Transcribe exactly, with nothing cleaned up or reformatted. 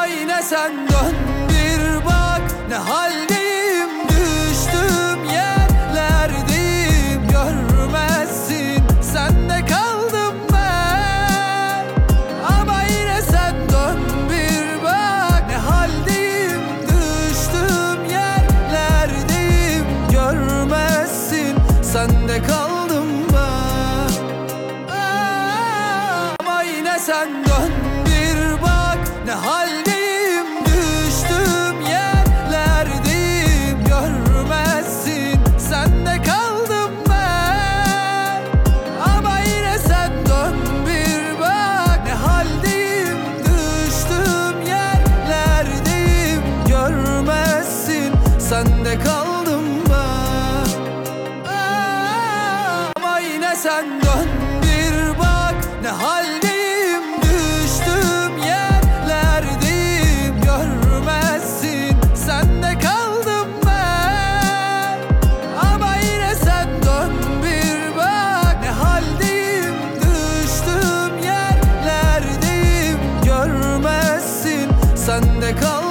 Ama yine sen dön bir bak, ne haldeyim, düştüm yerlerdeyim. Görmezsin, sende kaldım ben. Ama yine sen dön bir bak, ne haldeyim, düştüm yerlerdeyim. Görmezsin, sende kaldım ben. Ama yine sen dön bir bak, ne haldeyim, düştüm yerlerdeyim. Görmezsin, sende kaldım ben. Ama yine sen dön bir bak, ne haldeyim, düştüm yerlerdeyim. Görmezsin, sende kaldım ben. Ama yine sen dön bir bak, ne haldeyim, düştüm yerlerdeyim. Görmezsin, sende kaldım ben. Ama yine sen dön bir bak, ne haldeyim, düştüm yerlerdeyim. Görmezsin, sende kaldım.